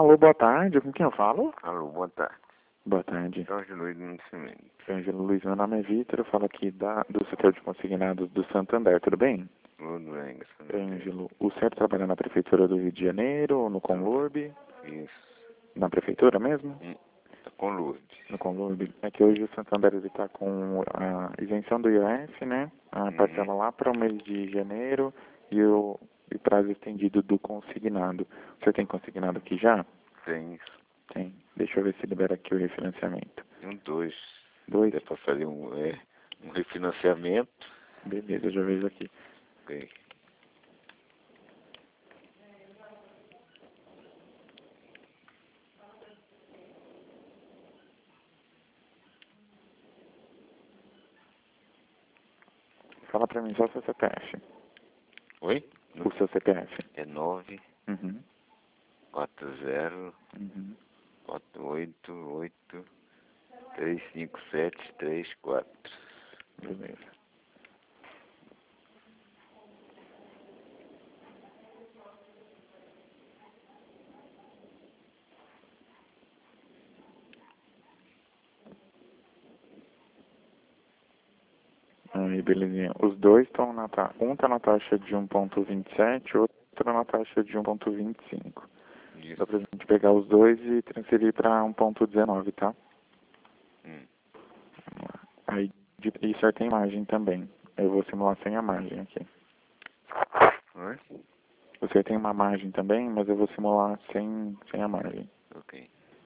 Alô, boa tarde, com quem eu falo? Alô, boa tarde. Boa tarde. Jorge Luiz do Nascimento. Ângelo Luiz, meu nome é Vitor, eu falo aqui do setor de consignados do Santander, tudo bem? Tudo bem, graças a Deus. Ângelo, o senhor trabalha na Prefeitura do Rio de Janeiro, ou no Conlurb? Isso. Na Prefeitura mesmo? Tá com Lourdes. No Conlurb. É que hoje o Santander está com a isenção do IOF, né? A parcela lá para o mês de janeiro e prazo estendido do consignado. O senhor tem consignado aqui já? Tem isso. Tem. Deixa eu ver se libera aqui o refinanciamento. Tem dois. Dois? É para fazer um refinanciamento. Beleza, eu já vejo aqui. Ok. Fala pra mim só o seu CPF. Oi? O seu CPF. É 9 Uhum. 40 Uhum. 488 35734. Beleza. Aí, belezinha. Os dois estão na taxa. Um tá na taxa de 1,27, outro na taxa de 1,25. Dá Isso. pra gente pegar os dois e transferir pra 1,19, tá? Hum. Vamos lá. Aí, e certa tem imagem também. Eu vou simular sem a margem aqui. Oi? Você tem uma margem também, mas eu vou simular sem a margem. Ok.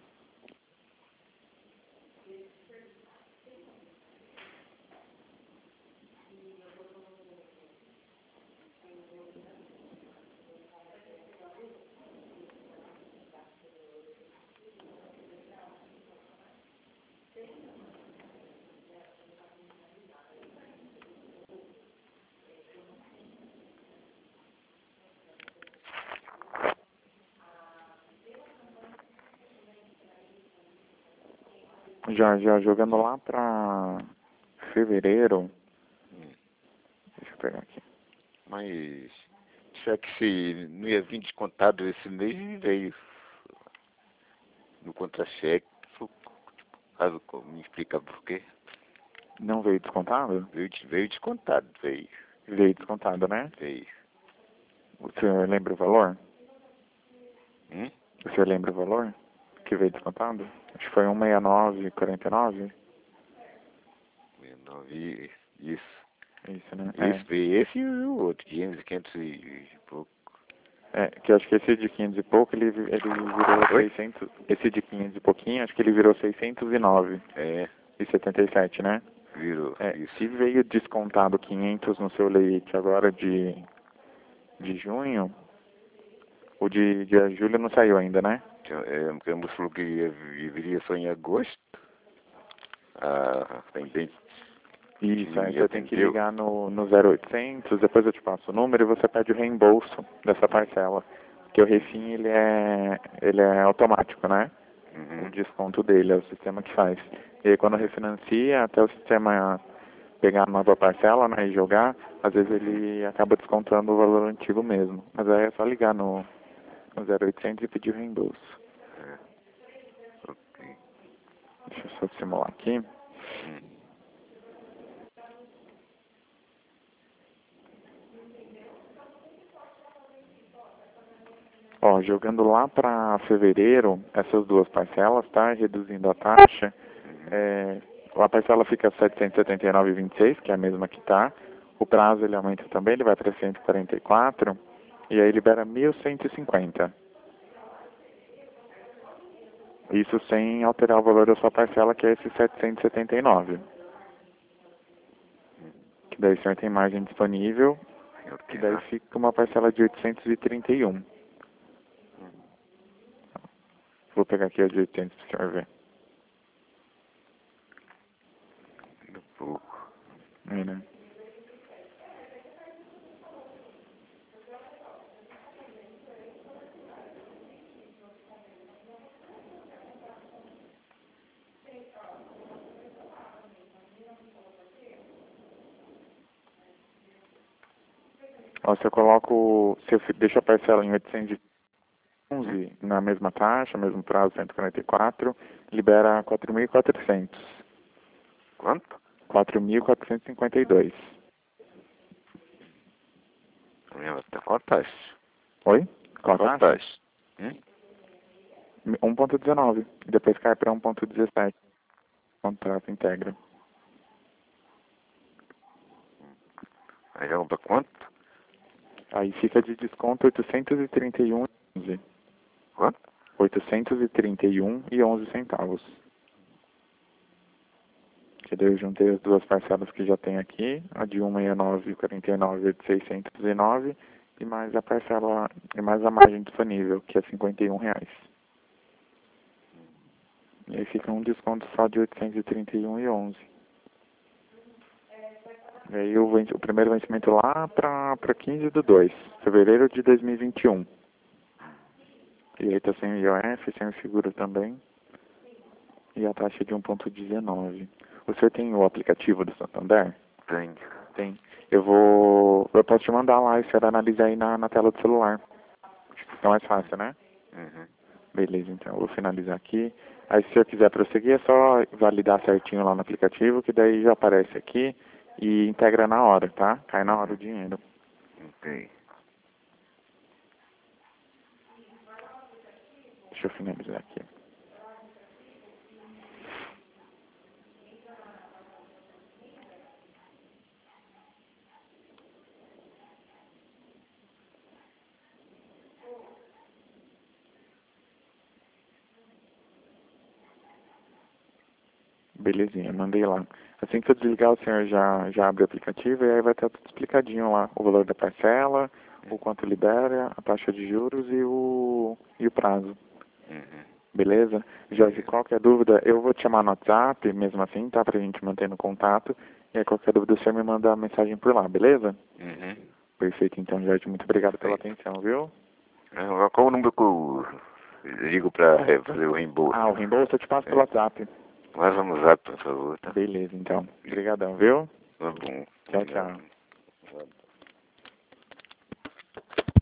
Já jogando lá pra fevereiro. Deixa eu pegar aqui. Mas cheque se não ia vir descontado esse mês e veio no contra-cheque. Caso me explica por quê. Não veio descontado? Veio descontado, veio. Veio descontado, né? Veio. O senhor lembra o valor? Hum? O senhor lembra o valor que veio descontado? Acho que foi 169,49. 69, isso. Isso, né? Isso, veio esse e o outro, 500 e pouco. Que eu acho que esse de 500 e pouco, ele virou Oi? 600... Esse de 500 e pouquinho, acho que ele virou 609 É, e 77, né? virou, isso. Se veio descontado 500 no seu leite agora de junho, o de julho não saiu ainda, né? Porque a moça falou que viria só em agosto. A atendente Isso, aí me você tem que atendeu. ligar no 0800, depois eu te passo o número e você pede o reembolso dessa parcela. Porque o refim, ele é automático, né? O Uhum. desconto dele, é o sistema que faz. E aí quando refinancia, até o sistema pegar a nova parcela, né, e jogar, às vezes ele acaba descontando o valor antigo mesmo. Mas aí é só ligar no 0800 e pedir o reembolso. É, ok. Deixa eu só simular aqui. Hum. Ó, jogando lá para fevereiro, essas duas parcelas, tá? Reduzindo a taxa, a parcela fica 779,26, que é a mesma que tá. O prazo ele aumenta também, ele vai para 144, e aí libera 1.150. Isso sem alterar o valor da sua parcela, que é esse 779. Que daí o senhor tem margem disponível, que Ok, daí lá. fica uma parcela de 831. Vou pegar aqui a de 800 para o senhor ver. Um pouco. Aí, né? Ó, se eu coloco, se eu deixo a parcela em 811, na mesma taxa, mesmo prazo, 144, libera 4.400. Quanto? 4.452. Qual taxa? Oi? Qual Qual taxa? taxa? 1.19. Depois cai para 1.17. Contrato íntegro. Aí já para quanto? Aí fica de desconto 831,11. Quanto? 831,11 centavos. Que daí eu juntei as duas parcelas que já tem aqui, a de 169,49 de 609 e mais a parcela e mais a margem disponível, que é R$51. E aí fica um desconto só de 831,11. E aí o primeiro vencimento lá para 15/2, fevereiro de 2021. E aí tá sem o IOF, sem o seguro também. E a taxa de 1.19. O senhor tem o aplicativo do Santander? Tenho. Tem. Eu posso te mandar lá e o senhor analisa aí na tela do celular. Fica mais fácil, né? Uhum. Beleza, então eu vou finalizar aqui. Aí se o senhor quiser prosseguir, é só validar certinho lá no aplicativo, que daí já aparece aqui e integra na hora, tá? Cai na hora o dinheiro. Ok. Deixa eu finalizar aqui. Belezinha, mandei lá. Assim que eu desligar, o senhor já abre o aplicativo e aí vai estar tudo explicadinho lá. O valor da parcela, o quanto libera, a taxa de juros e o prazo. Uhum. Beleza? Jorge, qualquer dúvida, eu vou te chamar no WhatsApp, mesmo assim, tá? Pra gente manter no contato. E aí qualquer dúvida, o senhor me manda uma mensagem por lá, beleza? Uhum. Perfeito, então, Jorge, muito obrigado pela atenção, viu? Qual o número que eu ligo para fazer o reembolso? Ah, o reembolso eu te passo pelo WhatsApp. Mas vamos lá, por favor, tá? Beleza, então. Obrigadão, viu? Tá bom. Tchau, tchau. Obrigado.